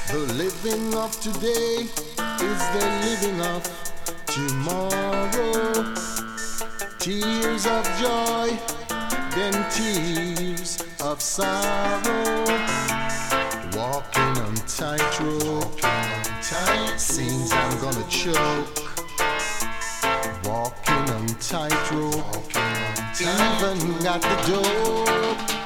The living of today is the living of tomorrow. Tears of joy, then tears of sorrow. Walking on tightrope, seems I'm gonna choke. Walking on tightrope, even at the door.